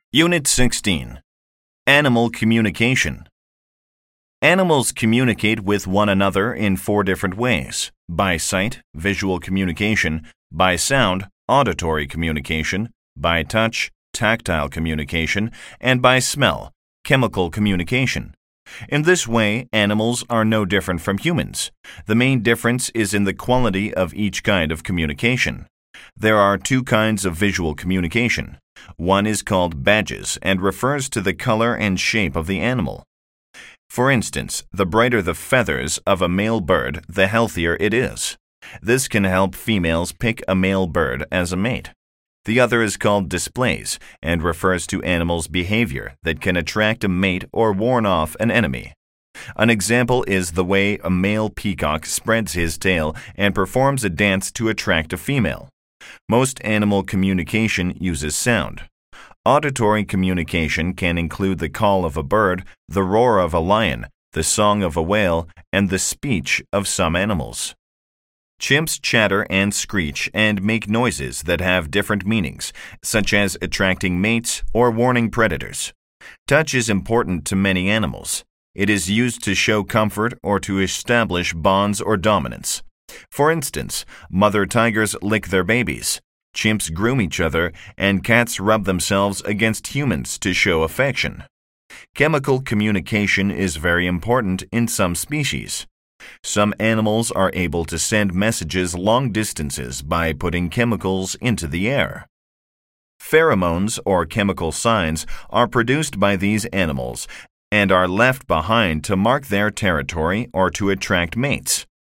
Unit 16. Animal Communication. Animals communicate with one another in 4 different ways: by sight, visual communication; by sound, auditory communication; by touch, tactile communication; and by smell, chemical communication. In this way, animals are no different from humans. The main difference is in the quality of each kind of communication. There are 2 kinds of visual communication. One is called badges and refers to the color and shape of the animal. For instance, the brighter the feathers of a male bird, the healthier it is. This can help females pick a male bird as a mate. The other is called displays and refers to animals' behavior that can attract a mate or warn off an enemy. An example is the way a male peacock spreads his tail and performs a dance to attract a female. Most animal communication uses sound. Auditory communication can include the call of a bird, the roar of a lion, the song of a whale, and the speech of some animals. Chimps chatter and screech and make noises that have different meanings, such as attracting mates or warning predators. Touch is important to many animals. It is used to show comfort or to establish bonds or dominance. For instance, mother tigers lick their babies, chimps groom each other, and cats rub themselves against humans to show affection. Chemical communication is very important in some species. Some animals are able to send messages long distances by putting chemicals into the air. Pheromones, or chemical signs, are produced by these animals and are left behind to mark their territory or to attract mates.